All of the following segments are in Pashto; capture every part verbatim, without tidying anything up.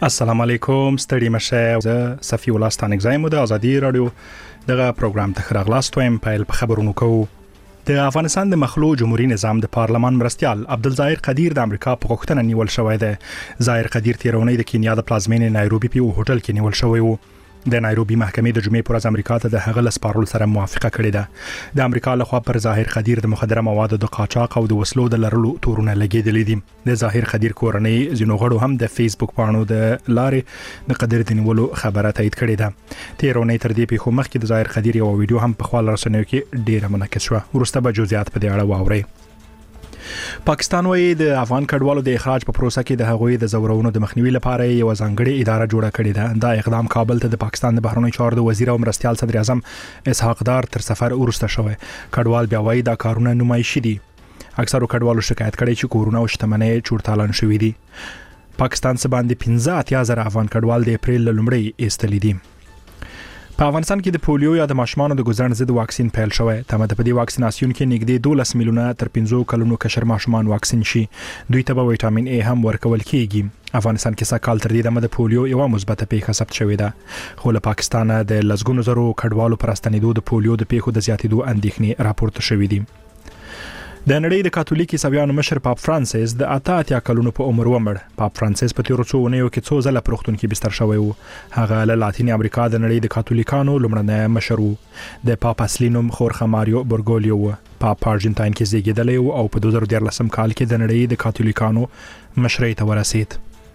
السلام علیکم ستړي مشه زه صفی الله ستانګزای مو د ازادي رادیو دغه پروګرام ته خراغلاست وایم په خبرونو کوو. د افغانستان د مخلوع جمهوریت نظام د پارلمان مرستيال عبدالظاهر قدیر د امریکا په غوښتنه نیول شوی دی. ظاهر قدیر تیرونی د کینیا د پلازمینې نایروبي په هوټل کې نیول شوی وو. د نایروبي محکمې د جمعې پر ورځ امریکا ته د هغه لسپارل سره موافقه کړې ده. د امریکا لخوا پر ظاهر قدیر د مخدره موادو د قاچاق او د وسلو د لرلو تورونه لګېدلې دي. د ظاهر قدیر کورنۍ ځینو غړو هم د فیسبوک پاڼو د لارې د قدیر د نیولو خبره تایید کړې ده. تیرونی تر دې په خو مخکې د ظاهر قدیر یو ویډیو هم په خپل رسنیو کې ډیره منعکس شو. ورسته به جزئیات په دې اړه واورئ. پاکستان وایي د افغان کډوالو د اخراج په پروسه کې د هغوی د زورونو د مخنیوي لپاره یو ځانګړي اداره جوړه کړې ده. دا اقدام کابل ته د پاکستان د بهرنیو چارو د وزیر او مرستيال صدر اعظم اسحاق دار تر سفر وروسته شوی. کډوال بیا وایي دا کارونه نمایشي دي. اکثرو کډوالو شکایت کړي چې کورونه او شتمنۍ چورتالان شوې دي. پاکستان څخه باندې پنځه اتیا زره افغان کډوال د اپریل لومړی ایستلې دي. په افغانستان کې د پولیو یا د ماشومانو د ګزرن ضد واکسین پیل شوی. تمه ده په دې واکسیناسیون کې نږدې دولس میلیونه تر پنځه کلونو کشر ماشومان واکسین شي. دوی ته به وټامین ای هم ورکول کیږي. افغانستان کې سکهال تر دې دمه د پولیو یو مثبته پیښه ثبت شوې ده. خو له پاکستان د لزګونو زرو کډوالو پر استنیدو د پولیو د پیښو د زیاتېدو اندېښنې راپورته شوې دي. د نړۍ د کاتولیک عیسویانو مشر پاپ فرانسیس د اته اتیا کلونو په عمر ومړ. پاپ فرانسیس په تیرو څو اونیو کې څو ځله پروختون کې بستر شوی وو. هغه له لاتین امریکا د نړۍ د کاتولیکانو لومړنی مشر وو. د پاپ اصلي نوم خورخه ماریو برګولیو وو. پاپ ارجنټاین کې زیږیدلی وو او په دوه زره دیارلسم کال کې د نړۍ د کاتولیکانو مشرۍ ته ورسید.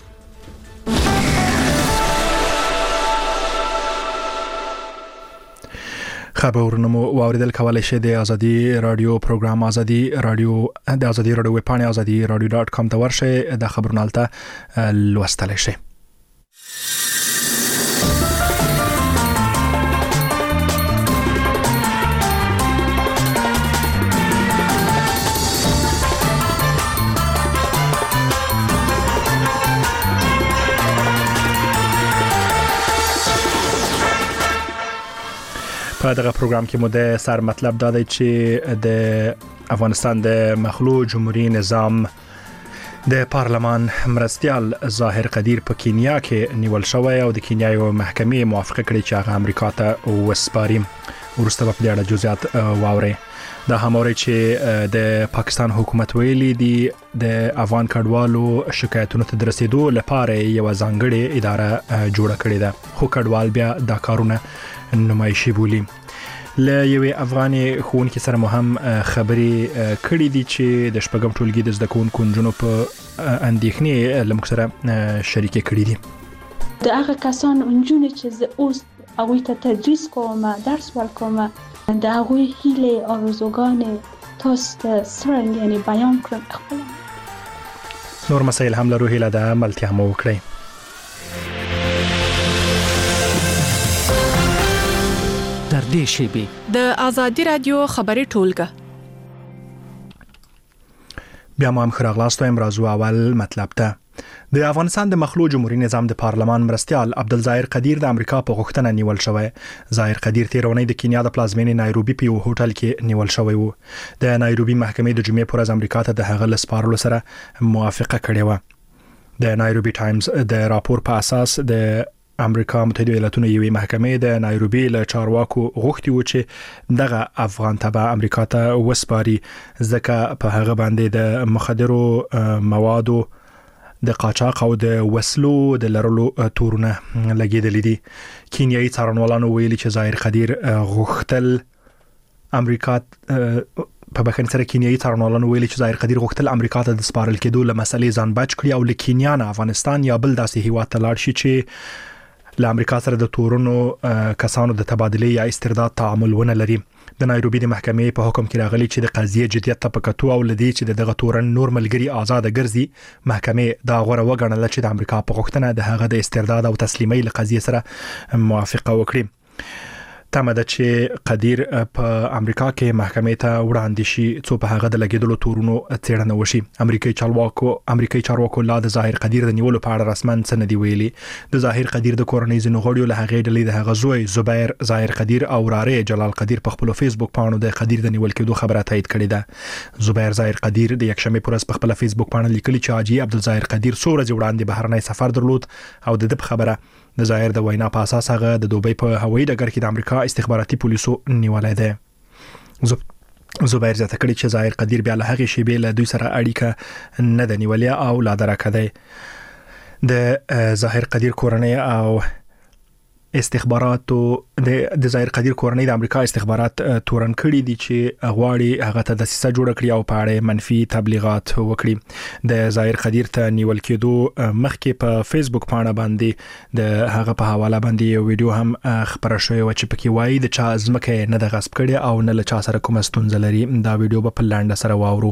خبرونه مو واوریدل کولای شئ د ازادي رادیو پروګرام ازادي رادیو د ازادي رادیو ویب پاڼه ازادي رادیو ډاټ کام ته ورشئ. د خبرونو الته لوستلی شئ. په دغه پروګرام کې مو د سر مطلب دا دی چې د افغانستان د مخلوع جمهوریت نظام د پارلمان مرستيال ظاهر قدیر په کینیا کې نیول شوی او د کینیا یو محکمې موافقه کړې چې هغه امریکا ته وسپاري. ورسته په دې اړه جزئیات واورئ. دا هموري چې د پاکستان حکومت ویلي دي د افغان کډوالو شکایتونو ته درسېدو لپاره یو ځانګړي اداره جوړه کړې ده. خو کډوال بیا دا کارونه نمایشي بولی. له یوې افغاني ښوونکي سره مو هم خبرې کړې دي چې د شپږم ټولګي د زده کوونکو نجونو په اندېښنې له موږ سره شریکې کړې دي. د هغه کسانو نجونې چې زه اوس هغوی ته تدریس کوم، درس ورکوم، د هغوی هیلې آرزوګانې تاسو ته څرنګه یعنی بیان کړم. خپل نور مسایل هم لرو. هیله ده ملتیا مو وکړئ. در دې شیبې د ازادي رادیو خبري ټولګه بیا مو هم خراغلاست وایم. راځو اول مطلب ته. د افغانستان د مخلوع جمهوریت نظام د پارلمان مرستيال عبدالظاهر قدیر د امریکا په غوښتنه نیول شوی. ظاهر قدیر تیرونی د کینیا د پلازمینې نایروبي په یو هوټل کې نیول شوی وو. د نایروبي محکمې د جمعې پر ورځ امریکا ته د هغه لسپارلو سره موافقه کړې و. د نایروبي ټایمز د راپور په اساس د امریکا متحده ایالاتونو یوې محکمې د نایروبي له چارواکو غوښتي و چې دغه افغان تبع امریکا ته وسپاري ځکه په هغه باندې د مخدرو موادو د قاچاق او د وسلو د لرلو تورونه لګېدلې دي. کینیایي څارنوالانو ویلي چې ظاهر قدیر غوښتل امریکا په بخښنې سره کینیایي څارنوالانو ویلي چې ظاهر قدیر غوښتل امریکا ته د سپارل کېدو له مسلې ځان بچ کړي او له کینیا نه افغانستان یا بل داسې هیواد ته لاړ شي چې له امریکا سره د تورونو کسانو د تبادله یا استرداد تعامل ونه لري. د نایروبي د محکمې په حکم کې راغلي چې د قضیې جديت ته پکتو او لدی چې دغه تورن نور ملګری آزاد ګرځي. محکمې دا غوړه وګڼل چې د امریکا په غوښتنه د هغه د استرداد او تسلیمۍ له قضیې سره موافقه وکړي. تمه ده چې قدیر په امریکا کې محکمې ته وړاندې شي څو په هغه د لګیدلو تورونو څېړنه وشي. امریکایي چارواکو امریکایي چارواکو لا د ظاهر قدیر د نیولو په اړه رسمن څه نه دی ویلي. د ظاهر قدیر د کورنۍ ځینو غړیو له هغې ډلې د هغه زوی زبیر ظاهر قدیر او وراره جلال قدیر په خپل فیسبوک پاڼو د قدیر د نیول کېدو خبره تایید کړې ده. زبیر ظاهر قدیر د یکشنبه پر ورځ په خپل فیسبوک پاڼه لیکلي چې حاجی عبدالظاهر قدیر څو ورځې وړاندې بهرنی سفر درلود او د دې خبره د ظاهر د وینا په اساس هغه د دوبۍ په هوایي ډګر کې د امریکا استخباراتي پولیسو نیولای دی. زبیر زیاته کړي چې ظاهر قدیر بیا له هغې شیبې له دوی سره اړیکه نه ده نیولې او لا درکه دی. د ظاهر قدیر کورنۍ او استخباراتو د د ظاهر قدیر کورنۍ د امریکا استخبارات تورن کړي دي چې غواړي هغه ته دسیسه جوړه کړي او په اړه منفي تبلیغات وکړي. د ظاهر قدیر ته نیول کېدو مخکې په فیسبوک پاڼه باندې د هغه په حواله باندې یو ویډیو هم خبره شوې و چې پکې وایي د چا ځمکه نه د غصب کړي او نه له چا سره کومه ستونزه لري. دا ویډیو به په لنډه سره واورو.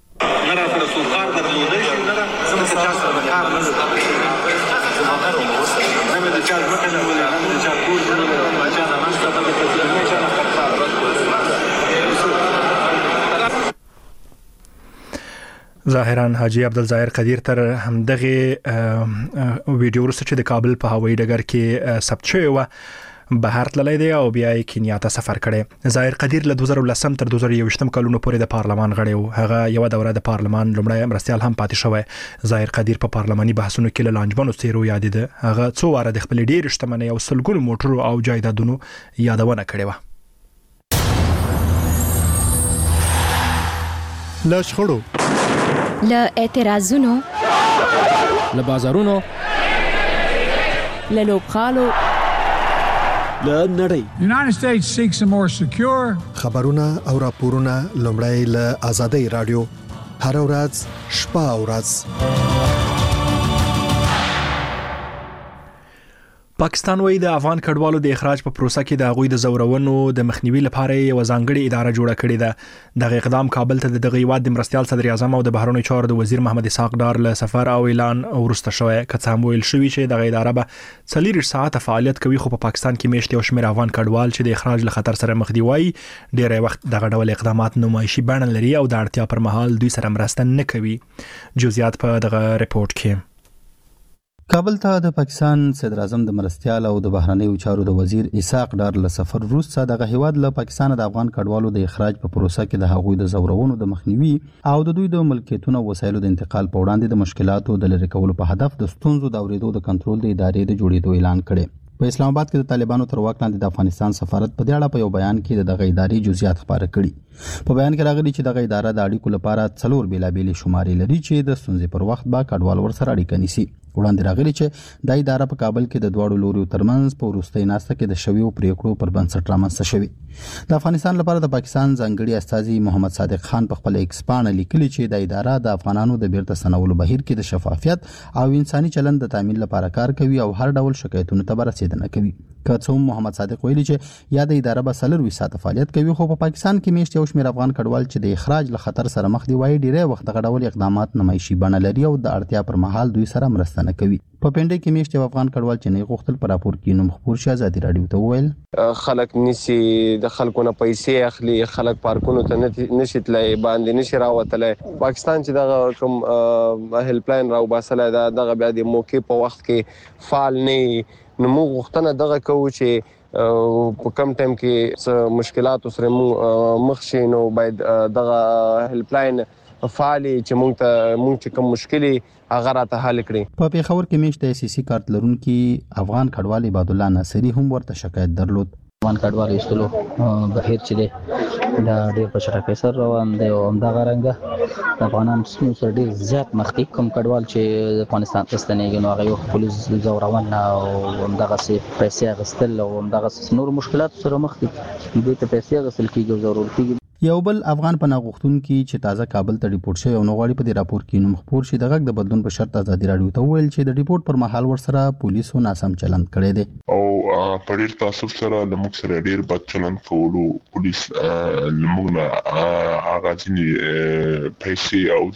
ظاهرا حاجی عبدالظاهر قدیر تر همدغه ویډیو وروسته چې د کابل په هوایي ډګر کې ثبت شوی و بهر تللی دی او بیا یې کینیا ته سفر کړی. ظاهر قدیر له دوه زره ولسم تر دوه زره یوویشتم کلونو پورې د پارلمان غړی و. هغه یو دوره د پارلمان لومړی مرستیال هم پاتې شوی. ظاهر قدیر په پارلماني بحثونو کې له لانجمنو څیرو یادېده. هغه څو واره د خپل ډېر شتمنۍ او سلګونو موټرو او جایدادونو یادونه کړې وه. له شخړو، له اعتراضونو، له بازارونو، له لوبغالو، له نړۍ. The United States seeks a more secure خبرونه او راپورونه لومړی له آزادۍ رادیو هر ورځ شپه او ورځ. پاکستان وایي د افغان کډوالو د اخراج په پروسه کې د هغوی د زورونو د مخنیوي لپاره یو ځانګړي اداره جوړه کړې ده. دغه اقدام کابل ته د دغه هیواد د مرستیال صدر اعظم او د بهرنیو چارو د وزیر محمد اسحاق ډار له سفر او اعلان ورسته شوی. که څه هم ویل شوي چې دغه اداره به څلور ساعته فعالیت کوي، خو په پاکستان کې میاشتې یو شمېر افغان کډوال چې د اخراج له خطر سره مخ دي وایي ډېری وخت دغه ډول اقدامات نمایشي بڼه لري او د اړتیا پر مهال دوی سره مرسته نه کوي. جزئیات په دغه رپورت کې. کابل ته د پاکستان صدر اعظم د مرستیال او د بهرنیو چارو د وزیر اسحاق ډار له سفر وروسته دغه هیواد له پاکستان د افغان کډوالو د اخراج په پروسه کې د هغوی د زورونو د مخنیوي او د دوی د ملکیتونو او وسایلو د انتقال په وړاندې د مشکلاتو د لرې کولو په هدف د ستونزو د اورېدو د کنټرول د ادارې د جوړېدو اعلان کړی. په اسلام آباد کې د طالبانو تر واک لاندې د افغانستان سفارت په دې اړه په یو بیان کې دغه ادارې جزئیات خبره کړي. په بیان کې راغلي چې دغه اداره د اړیکو لپاره څلور بیلابېلې شمارې لري چې د ستونزې پر وخت به کډوال ورسره اړیکه نیسي. وړاندې راغلي چې د اداره په کابل کې د دواړو لوريو ترمنځ په وروستۍ ناسته کې د شویو پریکړو پر بنسټ رامنځته شوی. د افغانستان لپاره د پاکستان ځانګړي استازي محمد صادق خان په خپل ایکس پاڼه لیکلي چې د اداره د افغانانو د بیرته ستنولو بهیر کې د شفافیت او انساني چلند د تامین لپاره کار کوي او هر ډول شکایتونو ته رسیدنه کوي. که څه هم محمد صادق ویلي چې یا د اداره به څلور ساعته فعالیت کوي، خو په پاکستان کې میاشتې یو شمېر افغان کډوال چې د اخراج له خطر سره مخ دي وایي ډېری وخت دغه ډول اقدامات نمایشي بڼه لري او د اړتیا پر مهال دوی سره مرسته نه کوي. په پنډۍ کې میاشتې یو افغان کډوال چې نه غوښتل پر راپور کې نوم خپور شي ازادي رادیو ته وویل خلک نسی د خلکو نه پیسې اخلي، خلک پارکونو ته نشي تلای، باندې نشي راوتلای. پاکستان چې دغه کوم هیلپ لاین راو باسل دا دغه بیا د موقع په وخت کې فعال نه نو موږ غوښتنه دغه کوو چې په کم ټایم کې مشکلات سره مخ شي نو باید دغه هیلپ لاین فعالي چې موږ ته موږ چې کوم مشکلي هغه راته حل کړي. په پیښور کې میشته سی سی کارت لرونکي افغان کډوال عباد الله ناصری هم ورته شکایت درلود. افغان کډوال ایستلو بهیر چې دی دا ډېر په چټکۍ سره روان دی او همدغه رنګه د افغانانو سره ډېر زیات مخ دي. کوم کډوال چې د افغانستان ته ستنېږي نو هغه یو پولیس زورونه او همدغسې پیسې اخیستل او همدغسې نور مشکلات سره مخ دي. دوی ته پیسې اخیستل کېږي او ضرور کېږي. یو بل افغان پناه غوښتونکي چې تازه کابل ته ریپورټ شوی او نو غواړي په دې راپور کې نوم خپور شي د غږ د بدلون په شرط ازادي رادیو ته وویل چې د ریپورټ پر مهال ورسره پولیسو ناسم چلند کړی دی او په ډېر تاسف سره د موږ سره ډېر بد چلند کولو. پولیس موږ نه هغه ځینې پیسې او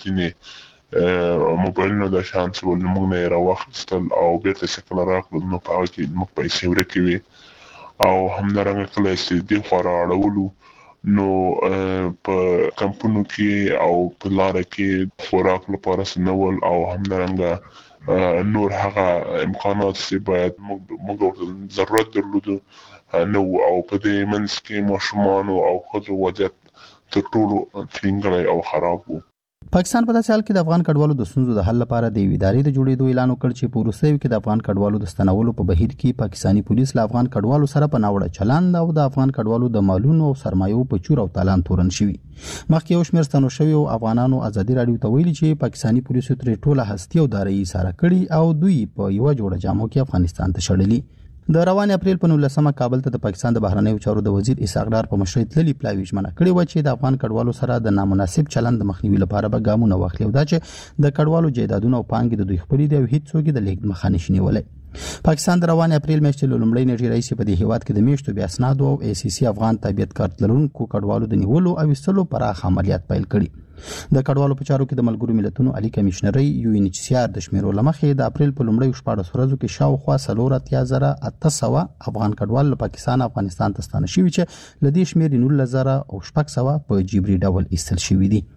ځینې موبایلونو د شانس ول موږ نه راوخستل او بیرته څکل راغلل نو په هغه کې موږ پیسې ورکوي او همدارنګه کله چې د خورا اړولو نو په کمپونو کې او په لار کې خوراک لپاره سنول او همدارنګه نور هغه امکانات چې باید موږ ضرورت درلودو نو او په دې منځ کې ماشومان او خځو وضعیت تر ټولو څنګه او خراب وو. پاکستان په داسې حال کې د افغان کډوالو د ستونزو د حل لپاره د ادارې د جوړېدو اعلان وکړ چې په وروستیو کې د افغان کډوالو د ستنولو په بهیر کې پاکستاني پولیس له افغان کډوالو سره په ناوړه چلند او د افغان کډوالو د مالونو او سرمایو په چور او تالان تورن شوی. مخکې یو شمېر ستنو شوي افغانانو ازادي راډیو ته ویلي چې پاکستاني پولیسو ترې ټوله هستی او دارایي ساره کړي او دوی په یو جوړه جامو کې افغانستان ته شړلي. د روان اپریل په نولسمه کابل ته د پاکستان د بهرنیو چارو د وزیر اسحاق ډار په مشرۍ تللي پلاوي ژمنه کړې و چې د افغان کډوالو سره د نامناسب چلند د مخنیوي لپاره به ګامونه واخلي او دا چې د کډوالو جایدادونه او پانګې د دوی خپلې دي او هیڅ څوک د لیږد مخه نشي نیولای. پاکستان د روان اپریل میاشتې له لومړۍ نیټې راهیسې په دې هیواد کې د میاشتو بیا اسنادو او ای سی سی افغان تابعیت کارت لرونکو کډوالو د نیولو او وستلو پراخ عملیات پیل کړي. د کډوالو په چارو کې د ملګرو ملتونو عالی کمشنري یو ان ایچ سی آر د شمیرو لمخې د اپریل په لومړۍ شپږ ورځو کې شاوخوا څلور اتیا زره اته سوه افغان کډوال له پاکستان افغانستان ته ستانه شوي چې له دې شمیر نولس زره او شپږ سوه په جبري ډول ایستل شوي دي.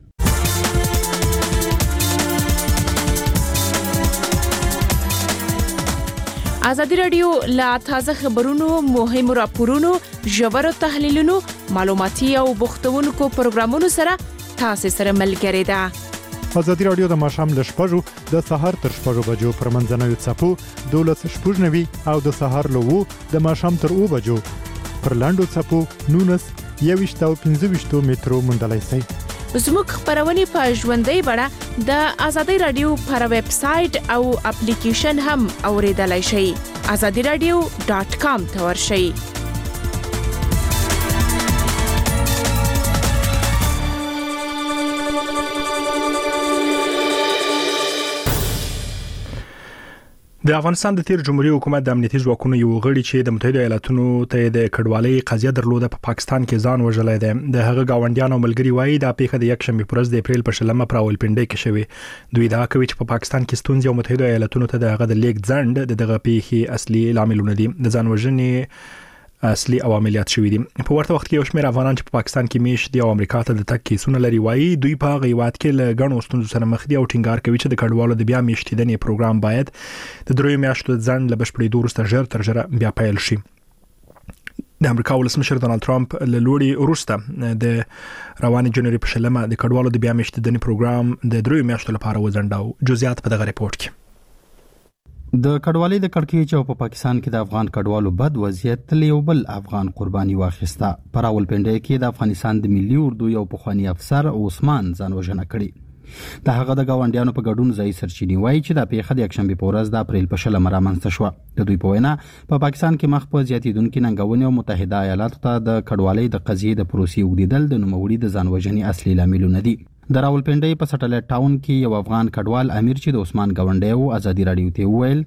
ازادي راډیو لا تازه خبرونو مهمو راپورونو ژورو تحلیلونو معلوماتي او بوختونکو پروګرامونو سره تاسو سره ملګری ده. ازادي راډیو د ماشام له شپږو د سهار تر شپږو بجو پر منځنوي څپو دولس شپږ نوي او د سهار له وو د ماشام تر اوو بجو پر لاندو څپو نونس یويشت او پنځه ویشت مترو مندلای سي. زموږ خبرونه په ژوندۍ بڼه د ازادي راډیو پر ویب سټ او اپلیکیشن هم اوریدلای شئ. azadi radio dot com ته ورشئ. د افغانستان د تیر جمهوریت حکومت د امنیتي ځواکونو یو غړي چې د متحده ایالاتونو ته د کډوالۍ قضیه درلوده په پاکستان کې ځان وژلای دی. د هغه گاونډیانو ملګری وایي د پیښه د یک شنبه پر ورځ د اپریل په شلمه پر راولپنډۍ کې شوې. دوی دا کوي چې په پاکستان کې ستونزې او متحده ایالاتونو ته د هغه د لیک ځند د دغه پیښې اصلي لاملونه دي. د ځان وژنې اصلي عواملیات شوې دي. په ورته وخت کې یو شمېر افغانان چې په پاکستان کې میشت دي او امریکا ته د تګ کیسونه لري وایي دوی په غیوات کې له غنو ستونزو سره مخ دي او ټینګار کوي چې د کډوالو د بیا میشتیدنې پروګرام باید د دریو میاشتو ځند له بشپړېدو وروسته ژر تر ژره بیا پیل شي. د امریکا ولسمشر ډونالد ټرمپ له لوړې وروسته د رواني جنوري په شلمه د کډوالو د بیا میشتیدنې پروګرام د دریو میاشتو لپاره وځنډاو. جزئیات په دغه ریپورت کې. د کډوالۍ د کړکېچ او په پاکستان کې د افغان کډوالو بد وضعیت تل یو بل افغان قرباني واخیسته. پر راولپنډۍ کې د افغانستان د ملي اردو یو پخوانی افسر عثمان ځان وژنه کړې. د هغه د گاونډیانو په ګډون ځای سرچینی وایي چې د پیښه د یک شنبه په ورځ د اپریل په شلمه رامنځته شوه. د دوی په وینا په پاکستان کې مخ په زیاتیدونکو ننګونې او متحده ایالاتو ته د کډوالۍ د قضیې د پروسې وګړدل د نوموړي د ځان وژنې اصلي لاملونه دي. د راولپنډۍ په سټلایټ ټاون کې یو افغان کډوال امیر چې د عثمان گاونډی او ازادي راډیو ته وویل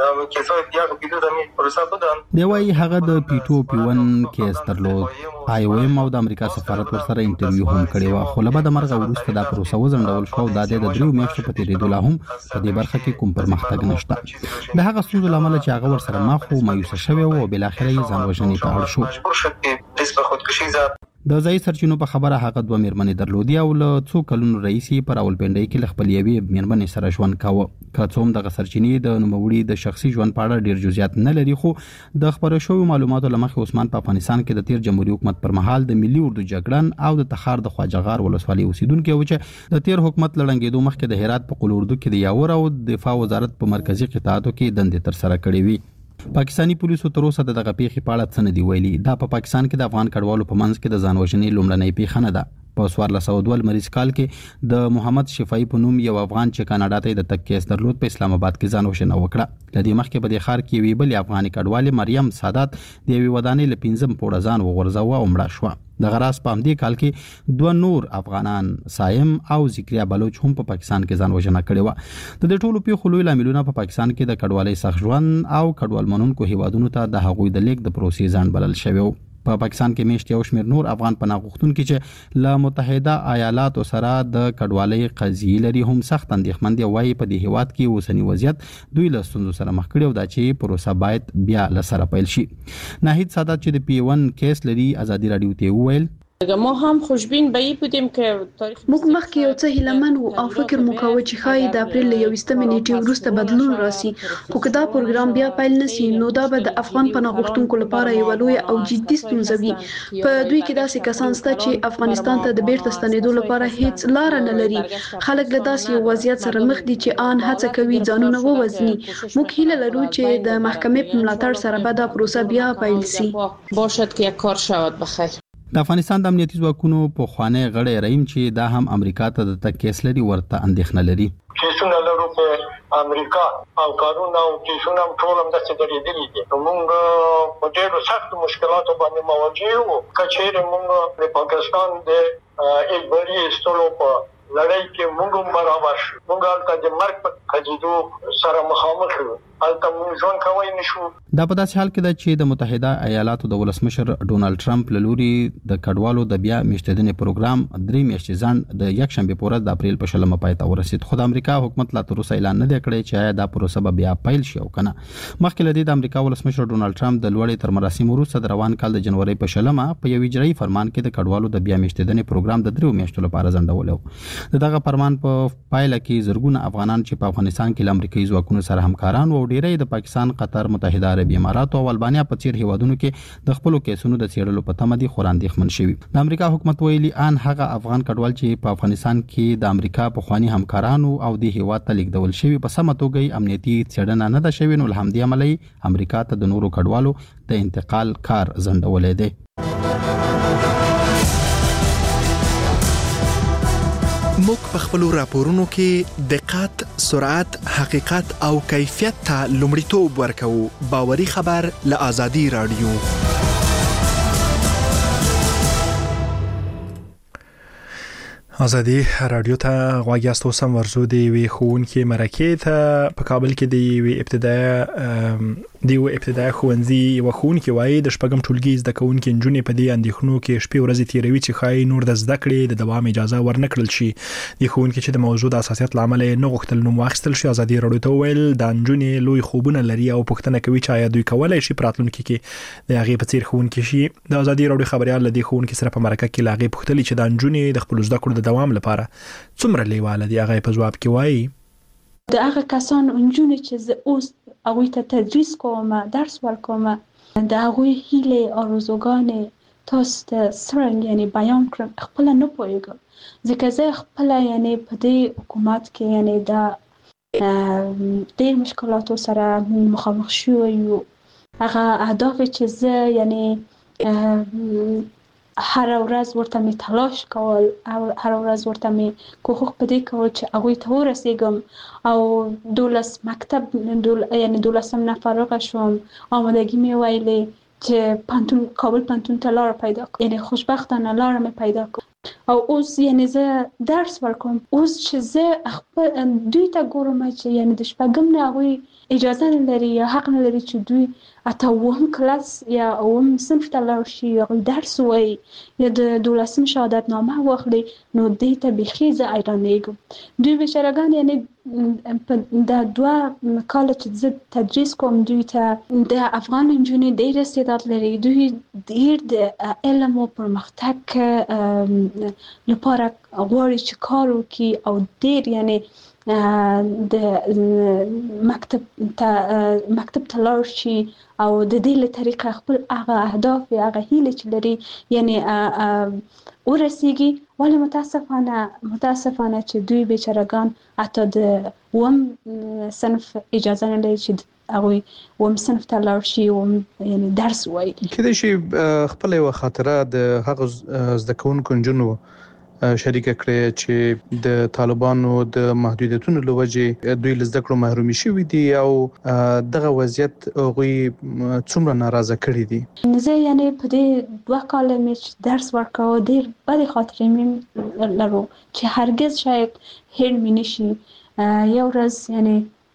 دی وايي هغه د پیټو پیون کیس درلود. آی او ایم او د امریکا سفارت ورسره انټرویو هم کړی و خو له بده مرغه وروسته دا پروسه وځنډول شو. دا د دریو میاشتو په تیریدو لا هم په دې برخه کې کوم پرمختګ نشته. د هغه ستونزو لامل چې هغه ورسره مخ او مایوس شوی او بل اخر یې ځان وژنې ته اړ شو. د ځای سرچینو په خبره هغه دوه میرمنې درلودي او له څو کلونو رئیسې پر راولپنډۍ کې خپل یوې میرمنې سره ژوند کاوه. که څوم دغه سرچینې د نوموړي د شخصي ژوند په اړه ډیر جزئیات نه لري خو د خبرو شویو معلوماتو لمخې عثمان په افغانستان کې د تیر جمهوریت حکومت پر مهال د ملي اردو جګړن او د تخار د خواجهغار ولسوالۍ اوسیدونکو و چې د تیر حکومت لړنګېدو مخکې د هرات په قول اردو کې د یاور او دفاع وزارت په مرکزی قطاعاتو کې دندې تر سره کړې وي. پاکستانی پولیسو تر اوسه دغه پیښې په اړه څه نه دی ویلي. دا په پاکستان کې د افغان کډوالو په منځ کې د ځان وژنې لومړنۍ پیښه نه ده. په څوارلس سوه دوه لمریز کال کې د محمد شفیع په نوم یو افغان چې کاناډا ته د تګ کیس درلود په اسلام آباد کې ځان وژنه وکړه. له دې مخکې په دې ښار کې یوې بلې افغاني کډوالې مریم سادات د یوې ودانۍ له پنځم پوړه ځان وغورځاوه او مړه شوه. د غراس په همدې کال کې دوه نور افغانان سایم او ذکریا بلوچ هم په پاکستان کې ځان وژنه کړې وه. د دې ټولو پیښو لوی لاملونه په پاکستان کې د کډوالۍ سخت ژوند او کډوال منونکو هیوادونو ته د هغوی د لیک د پروسې ځان بلل شوی و. په پاکستان کې میشت یو شمېر نور افغان پناه غوښتونکي چې له متحده ایالاتو سره د کډوالۍ قضیې لري هم سخت اندېښمن دي. وايي په دې هیواد کې اوسنی وضعیت دوی له ستونزو سره مخ کړي او دا چې پروسه باید بیا له سره پیل شي. ناهید سادات چې د پی ون کیس لري ازادي رادیو ته وویل ما هم خوشبین به این بودیم که تاریخ موږ مخکې یو څه هیلمن وو او فکر مو کاوه چې ښایي د اپریل له یوویشتمې نیټې وروسته بدلون راسي، خو که دا پروګرام بیا پیل نشي نو دا به د افغان پناه غوښتونکو لپاره یوه لویه او جدي ستونزه وي. په دوی کې داسې کسان شته چې افغانستان ته د بیرته ستنېدو لپاره هیڅ لار نه لري. خلک له داسې یو وضعیت سره مخ دي چې آن هڅه کوي ځانونه ووځني. موږ هیله لرو چې د محکمې په ملاتړ سره به دا پروسه بیا پیل شي. باشد که یک کار شود بخیر. د افغانستان د امنیتي ځواکونو په خوانی غړی رحیم چې دا هم امریکا ته د تک کیس لري ورته اندېښنه لري. کیسونه لرو په امریکا او کارونه او کیسونه ټول هم د څه دي. موږ په ډېرو سخت مشکلاتو باندې مواجه یو. کچېره موږ د پاکستان د اجباري استولو په لړۍ کې موږ برابر شو. موږ هلته د مرګ په کجیدو سره مخامخ یو. هلته موږ ژوند کوی نشو. دا په داسې حال کې ده چې د متحده ایالاتو د ولسمشر ډونالد ټرمپ له لوري د کډوالو د بیا میشتېدنې پروګرام درې میاشتې ځنډ د یکشنبې په ورځ د اپریل په شلمه پای ته ورسید. خو د امریکا حکومت لا تر اوسه اعلان نه دی کړی چې آیا دا پروسه به بیا پیل شي او کنه. مخکې له دې د امریکا ولسمشر ډونالد ټرمپ د لوړې تر مراسمو وروسته د روان کال د جنوري په شلمه په یو اجرایي فرمان کې د کډوالو د بیا میشتېدنې پروګرام د درې میاشتو لپاره ځنډول و. د دغه فرمان په پایله کې زرګونه افغانان چې په افغانستان کې له امریکایي ځواکونو سره همکاران او ډیری د پاکستان، قطر، متحده عربي امارات او البانیا په څیر هیوادونو کې د خپل کیسونو د څېړلو په تمه دي خوراندې خمن شوی. د امریکا حکومت ویلي ان هغه افغان کډوال چې په افغانستان کې د امریکا په خواني همکارانو او د هیواد ته لیږدول شوی په سمه توګه امنیتي څېړنه نه ده شوې، نو الحمدي عملی امریکا ته د نورو کډوالو د انتقال کار ځنډولې دی. موږ په خپل راپورونو کې دقت، سرعت، حقیقت او کیفیت ته لومړیتوب ورکوو. باوري خبر له آزادي رادیو. آزادي رادیو ته غواړي تاسو سم ورزو دی وی خون کې مرکه ته په کابل کې دی وی ابتدای دی و ابتدای خوندزي و خون کې وای د شپږم ټولګي زده کوونکې انجونې په دې اندېښنو کې شپې ورځې تیروي چې خای نور د زده کړې د دوام اجازه ورنکړل شي. دی خون کې چې د موضوع د اساسیت لامل نه غوښتل نو واخیستل شي. آزادي رادیو ته ویل د انجونې لوی خوبونه لري او پوښتنه کوي چې آیا دوی کولای شي پراتلونکو کې د هغه په څیر خون کې شي. د آزادي رادیو خبريال لدی خون کې سره په مرکه کې لاغي پوښتلي چې د انجونې د خپل زده کړو د دوام لپاره څومره لیواله دی. هغه په جواب کې وایي د هغه کسان انجونې چې زه اوس هغوی ته تدریس کوم، درس ورکوم، د هغوی هیله آرزوګانې تاسو ته څرنګه یعنی بیان کړم خپل نه پوهیږم، ځکه زه خپل یعنی په دې حکومت کې یعنی دا ډېر مشکلاتو سره مخامخ شوی یو. هغه اهداف چې زه یعنی هر ورځ ورته می تلاش کول او هر ورځ ورته می کوښښ پدې کول چې هغه ته ورسېږم او دولس مکتب دول یعنی دولسم نه فارغ شوم. آمادگی می ویلې چې پانتون کابل پانتون ته لار پیدا کړم، یعنی خوشبختانه لار می پیدا کړم او اوس یعنی زه درس ورکوم. اوس چې زه خپل دوی ته ګورم چې یعنی د شپږم نه هغوی اجازه نه لري یا حق نه لري چې دوی اته اووم کلاس یا اووم صنف ته لاړ شي یا درس ووایي یا د دولسم شهادت نامه واخلي. نو دې ته بیخي زه حیرانېږم. دوی بیچارهګان یعنی د دوه کاله چې زه تدریس کوم دوی ته د افغان نجونې ډېر استعداد لري. دوی ډېر د علم او پرمختګ لپاره غواړي چې کار وکړي او ډېر یعنی د مکتب ته مکتب ته لاړ شي او د دې له طریقه خپل هغه اهداف یا هغه هیله چې لري یعنی ورسیږي. ولی متاسفانه متاسفانه چې دوی بیچارهګان حتی د اووم صنف اجازه نه لري چې هغوی اووم صنف ته لاړ شي او یعنی درس وایي. کېدای شي خپل یوه خاطره د هغه زده کوونکو نجونو شریکه کړې چې د طالبانو د محدودیتونو له وجې دوی له زده کړو محرومي شوي دي او دغه وضعیت هغوی څومره ناراضه کړي دي. زه یعنی په دې دوه کاله مې چې درس ورکاوه ډېر بدې خاطرې مې لرو چې هرګز شاید هېر مې نشي. یو ورځ یعنی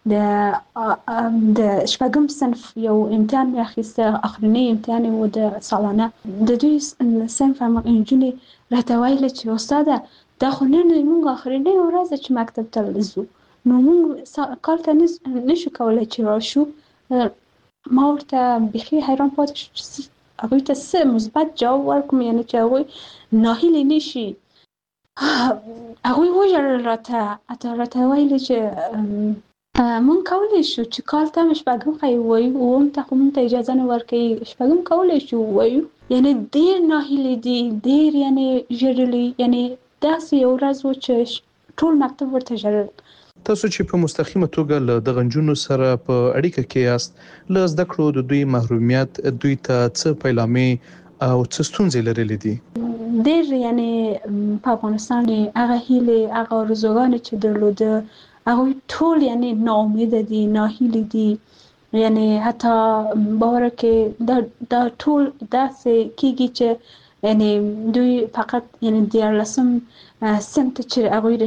د د شپږم صنف یو امتحان مې اخیسته، اخرنی امتحان و د سالانه. د دوی صنف هم نجونې راته ویل چې استاده دا خو نن موږ اخرنی ورځ چې مکتب ته ځو، نو موږ کال ته نشو کولی چې راشو. ما ورته بیخي حیران پاتې شو چې هغوی ته څه مثبت جواب ورکړم، یعنې چې هغوی ناهیلې نشي. هغوی وژړل راته، حتی راته ویلې چې مونږ کولی شو چې کال ته هم شپږم ښایي ووایو، اووم ته خو مونږ ته اجازه نه ورکوي، شپږم کولی شو ووایو. یعنې ډېر ناهیلې دي، ډېر یعنې ژړلي، یعنې داسې یو ورځ و چې ټول مکتب ورته ژړل. تاسو چې په مستقیمه توګه له دغه نجونو سره په اړیکه کې یاست، له زده کړو د دوی محرومیت دوی ته څه پیلامې او څه ستونزې لرلې دي؟ ډېر یعنې په افغانستان هغه هیلې، هغه آرزوګانې چې درلوده، هغوی ټول یعنې ناامیده دي، ناهیلې دي. یعنې حتی باوره کې دا دا ټول داسې کېږي چې یعنې دوی فقط یعنې دیارلسم صنف ته چې هغوی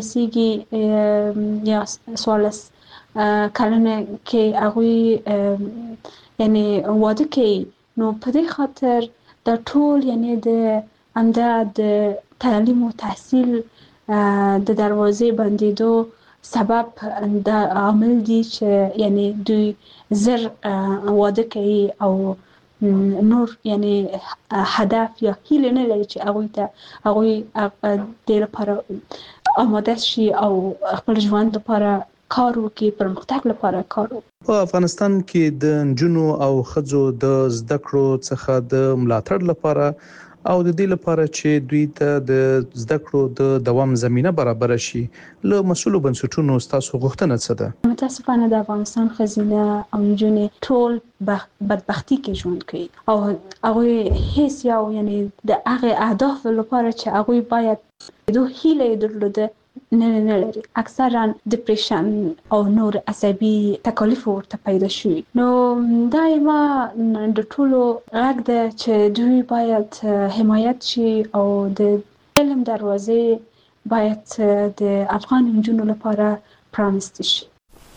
رسیږي یا څوارلس کلنه کې هغوی یعنې واده کوي، نو په دې خاطر دا ټول یعنې د همدا د تعلیم و تحصیل د دروازې بندېدو سبب دا عامل دي چې یعنې دوی زر واده کوي او نور یعنی هدف یا هیله نه لري چې هغوی ته هغوی د لپاره آماده شي او خپل ژوند لپاره کار وکړي، پرمختګ لپاره کار وکړي. په افغانستان کې د نجونو او ښځو د زده کړو څخه د ملاتړ لپاره او د دې لپاره چې دوی ته د زده کړو د دوام زمينه برابر شي، له مسؤلو بنسټونو ستاسو غوښتنه څه ده؟ متاسفانه د افغانستان ښځینه او نجونې ټول بدبختی کې ژوند کوي او هغوی هیڅ یو یعنې د هغې اهدافو لپاره چې هغوی باید دوی هیله یې درلوده نه نه لري. اکثرا دپریشن او نور عصبي تکالیف ورته پیدا شوي. نو دا یما د ټولو غږ ده چې دوی باید حمایت شي او د علم دروازې باید د افغان نجونو لپاره پرانیستی شي.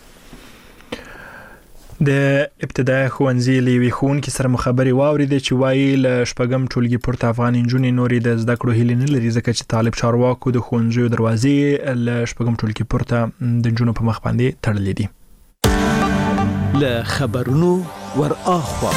د ابتدایي ښوونځي له یوې ښوونکي سره مخابرې واورېدې چې وایي له شپږم ټولګي پورته افغان نجونې نورې د زده کړو هیلې نه لري، ځکه چې طالب چارواکو د ښوونځیو دروازې له شپږم ټولګي پورته د نجونو په مخ باندې تړلې دي. له خبرونو ور اخوا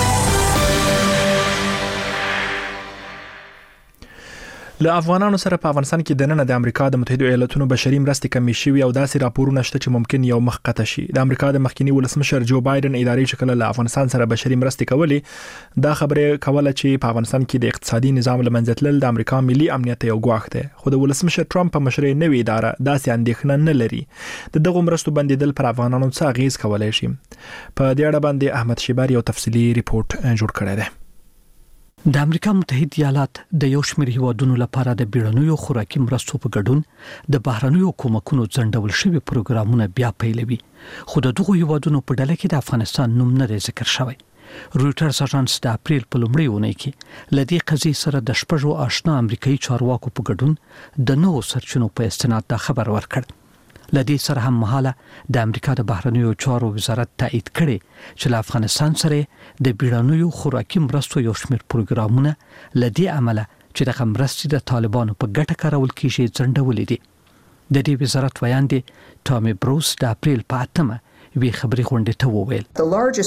له افغانانو سره په افغانستان کې د نن د امریکا د متحده ایالاتونو بشري مرستې کمې شوي او داسې راپورونه شته چې ممکن یو مخ قطع شي. د امریکا د مخکنی ولسمشر جو بایدن ادارې شکل له افغانستان سره بشري مرستې کولې، دا خبره کوله چې په افغانستان کې د اقتصادي نظام لمنځه تلل د امریکا ملي امنیت یو ګواښ دی، خو د ولسمشر ټرمپ په مشرۍ نوې اداره داسې اندېښنه نه لري. د دغه مرستو بندیدل پر افغانانو څه اغیز کولای شي؟ په دې اړه باندې احمد شیبر یو تفصیلی ریپورت جوړ کړی دی. د امریکا متحده ایالات د یو شمېر هیوادونو لپاره د بیړنیو خوراکي مرستو په ګډون د بهرنیو کومکونو ځنډول شوي پروګرامونه بیا پیلوي، خو د دغو هیوادونو په ډله کې د افغانستان نوم نه دی ذکر شوی. رویټرز اژانس د اپریل په لومړۍ اونۍ کې له دې قضیې سره د شپږو آشنا امریکایي چارواکو په ګډون د نوو سرچینو په استناد دا خبر ورکړ. لدې سره هم مهاله د امریکا د بهرنیو چارو وزارت تایید کړي چې له افغانستان سره د بیړنیو خوراکي مرستو یو شمېر پروګرامونه لدې عمله چې د مرستې د طالبانو په ګټه کارول کیږي ځنډولې دي. د دې وزارت ویاندې ټامي بروس د اپریل په اتمه وی خبري غونډه ته وویل د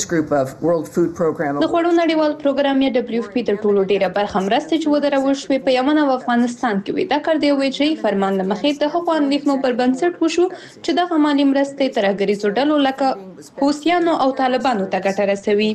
خوړو نړیوال پروګرام یا دبليو اف پی تر ټولو ډیره برخه مرسته چې ودرول شوې په یمن او افغانستان کې وي. دا کار دی وی چې فرمان له مخې د حقوقو اندېښنو پر بنسټ وشو چې د مالي مرستې تر اګریزو ډلو لکه حوثیانو او طالبانو ته ګټه رسوي.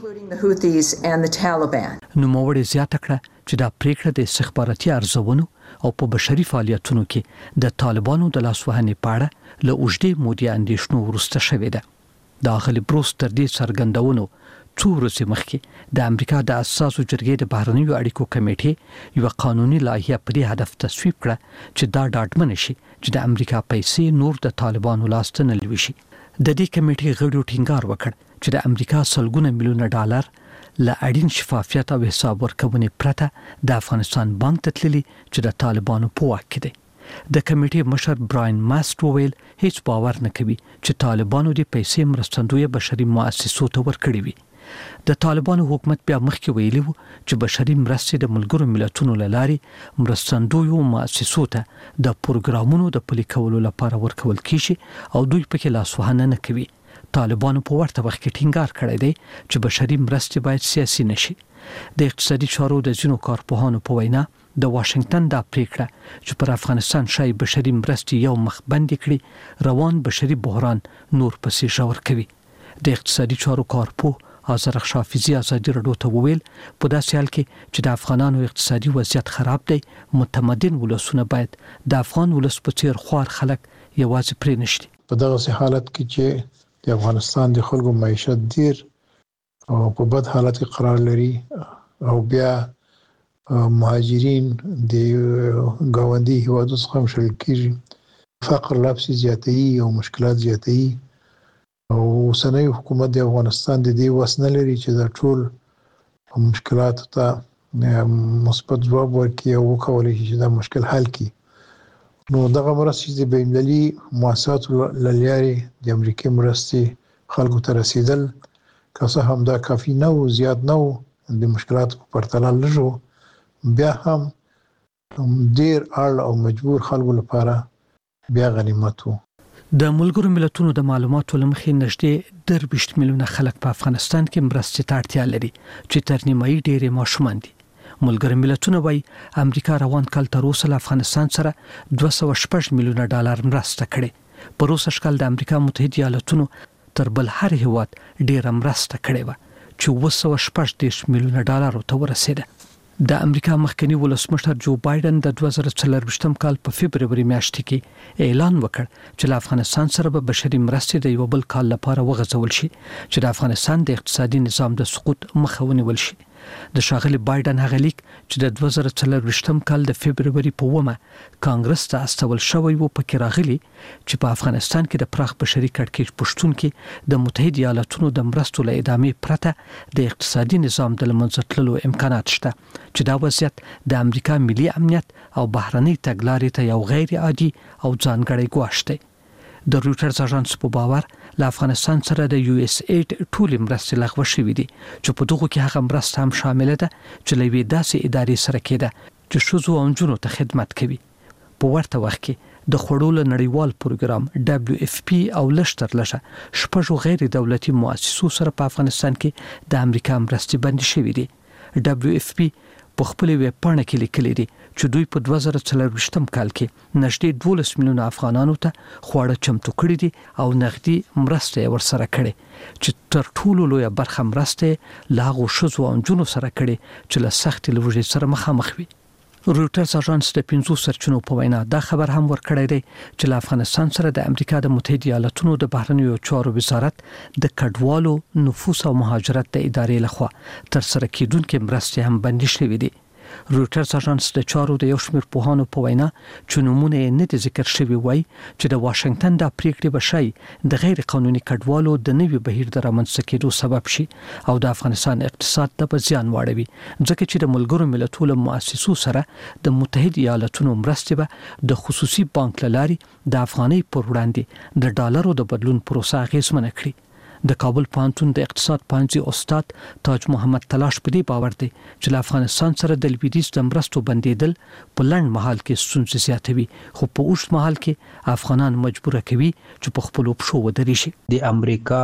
نو موړ زیاته کړه چې دا پریکړه د استخباراتي ارزونو او په بشري فعالیتونو کې د طالبانو د لاسوهنې په اړه له اوږدې مودې اندېښنو وروسته شوې ده. د اغلی بروس تر دې څرګندونو څو ورځې مخکې د امریکا د اساسو جرګې د بهرنیو اړیکو کمیټې یو قانوني لایحه په دې هدف تصویب کړه چې دا ډاډمن شي چې د امریکا پیسې نور د طالبانو لاس ته نه لوي شي. د دې کمیټې غړو ټینګار وکړ چې د امریکا سلګونه میلیونه ډالر له اړین شفافیت او حساب ورکونې پرته د افغانستان بانک ته تللي چې د طالبانو په واک کې دی. د کمیټې مشر براین ماست وویل هیڅ باور نه کوي چې طالبانو د پیسې مرستندوی بشري مؤسسو ته ورکړي وي. د طالبانو حکومت بیا مخکې ویلي وو چې بشري مرستې د ملګرو ملتونو له لارې مرستندویو مؤسسو ته د پروګرامونو د پلي کولو لپاره ورکول کیږي او دوی پکې لاسوهنه نه کوي. طالبانو په ورته وخت کې ټینګار کړی دی چې بشري مرستې باید سیاسي نشي. د اقتصادي چارو د ځینو کارپوهانو په وینا د واشنگټن د پریکړه چې پر افغانستان شای بشري مرستې یو مخ بند کړي روان بشري بحران نور پسې ژور کوي. د اقتصادي چارو کارپوه آذر شافیزی ازادي رادیو ته وویل په داسې حال کې چې د افغانانو اقتصادي وضعیت خراب دی متمدن ولسونه باید د افغان ولس په څیر خوار خلک یوازې پرې نشي. په دغه حالت کې چې د افغانستان د خلکو معیشت ډیر او په بد حالت کې قرار لري او بیا مهاجرین د گاونډي هیوادو څخه مشل کیږي فقر لابس زیاتېږي او مشکلات زیاتېږي او اوسنۍ حکومت د افغانستان د دې وس نه لري چې دا ټول مشکلات ته مثبت ځواب ورکړي او وکولای شي چې دا مشکل حل کړي. نو دغه مرستې د بین المللي مؤسساتو له لارې د امریکا مرستې خلکو ته رسیدل که څه هم دا کافي نه و زیات نه و د مشکلاتو په پرتله لږ بیا هم ډیر اړ او مجبور خلکو لپاره بیا غنیمت و. د ملګرو ملتونو د معلوماتو لمخې نږدې درویشت میلیونه خلک په افغانستان کې مرستې ته اړتیا لري چې تر نیمایي ډېرې ماشومان دي. ملګرو ملتونو وايي امریکا روان کال تر اوسه له افغانستان سره دوه سوه شپږ میلیونه ډالر مرسته کړې. په روسه شکل د امریکا متحده ایالاتونو تر بل هر هیواد ډیره مرسته کړې و چې اوه سوه شپږ دېرش میلیونه ډالر ته ورسېده. د امریکا مخکنی ولسمشر جو بایدن د دوه زره څلرویشتم کال په فبرवरी میاشت کې اعلان وکړ چې له افغانستان سره به بشري مرستې د یو بل کال لپاره وغځول شي چې د افغانستان د اقتصادي نظام د سقوط مخه ونیول شي. د شاغلي بایدن هغه لیک چې د دوه زره څلرویشتم کال د فبرवरी په اوومه کانګرس ته استول شوی و پکې راغلي چې په افغانستان کې د پراخ بشري کړکېچ پښتون کې د متحده ایالاتونو د مرستو له ادامې پرته د اقتصادي نظام د لمنځه تللو امکانات شته چې دا وضعیت د امریکا ملي امنیت او بهرنۍ تګلارې ته یو غیر عادي او ځانګړی ګواښ دی. د رويټرز اژانس په باور له افغانستان سره د یو اس ایډ ټول مرستې لغوه شوې دي چې په دغه کې هغه مرسته هم شامل ده چې لوي داسې ادارې سره کېده چې شوزو او جنونو ته خدمت کوي. په ورته وخت کې د خړول نړیوال پروګرام دبليو اف پی او لشتر لشه شپږو غیر دولتي مؤسسو سره په افغانستان کې د امریکا مرستې بند شوې دي. دبليو اف پی په خپل ویب پاڼه کې لیکلي دي چې دوی په دوه زره څلرویشتم کال کې نږدې دولس میلیونه افغانانو ته خواړه چمتو کړي دي او نغدي مرسته ورسره کړي چې تر ټولو لویه برخه مرسته لاغو شوزو او جنونو سره کړي چې له سخت لوږې سره مخامخ وي. رويټرز اژانس د پنځو سرچینو په وینا دا خبر هم ورکړی دی چې له افغانستان سره د امریکا د متحده ایالاتونو د بهرنیو چارو وزارت د کډوالو نفوس او مهاجرت د ادارې لخوا تر سره کېدونکې مرستې هم بندي شوې دي. رويټرز اژانس د چارو د یو شمېر پوهانو په وینا چې نمونه یې نه دي ذکر شوي وای چې د واشنگټن د پریکړې بشای د غیر قانوني کډوالو د نوي بهیر د رامنځته کېدو سبب شي او د افغانستان اقتصاد ته په زیان واړوي ځکه چې د ملګرو ملتونو مؤسسو سره د متحده ایالاتونو مرستې به د خصوصي بانک لاري د افغاني پر وړاندې د ډالرو د بدلون پروسه اغیزمنه کړي. د کابل پوهنتون د اقتصاد پوهنځي استاد تاج محمد تلاش په دې باور دی چې له افغانستان سره د لویدیځ د مرستو بندیدل په لنډ مهال کې ستونزې زیاتوي خو په اوږد مهال کې افغانان مجبور کوي چې په خپل پښو ودرېږي. د امریکا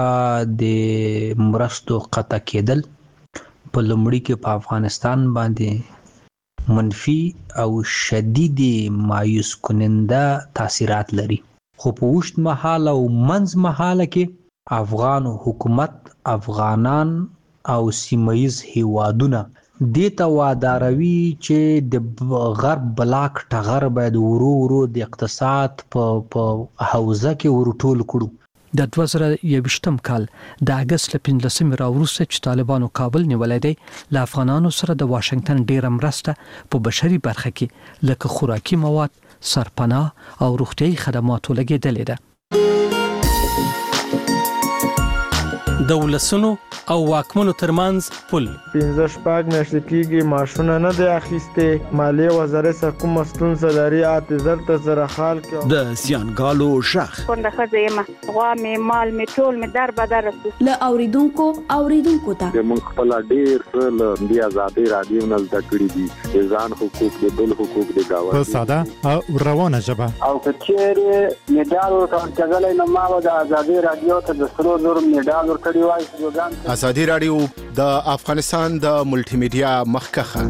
د مرستو قطع کېدل په لومړي کې په افغانستان باندې منفي او شدید مایوس کننده تاثیرات لري خو په اوږد مهال او منځ مهال کې افغان حکومت افغانان او سیمایز هیوادونه د ته واداروي چې د غرب بلاک ټغر باید ورو ورو د اقتصاد په په حوزه کې ورټول کړو. د دوه زره یوویشتم کال د اگست له پنځلسمې راوروسته چې طالبانو کابل نیولای دی له افغانانو سره د واشنگټن ډیره مرسته په بشري برخه کې لکه خوراکي مواد سرپناه او روغتیايي خدماتو لګیدلې ده. د ولسونو او واکمنو ترمنځ پل. پنځه شپږ میاشتې کېږي ماشونه نه دی اخیستې. مالیې وزارت څخه کومه ستونزه لري اته زر ته سره حال کړو. د سیانګالو شخ کونډه ښځه یم، غوا مې مال مې ټول مې در بدر رسو. له اوریدونکو اوریدونکو ته موږ خپل ډیر څه له دې ازادي رادیو نه زده کړي دي، د ځان حقوق د بل حقوق د گاوند په ساده او روانه ژبه. او کچېره میډال ورکړل نو ما د ازادي رادیو ته د سرو زر میډال ورکړی وای. سلوګان ازادي رادیو د افغانستان د ملټي میډیا مخکخه.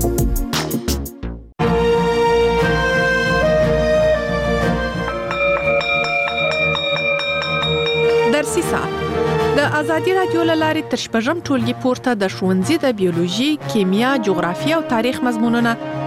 درسي ساعت د ازادي رادیو لارې تر شپږم ټولګي پورته د ښوونځي د بیولوژي، کیمیا، جغرافیه او تاریخ مضمونونه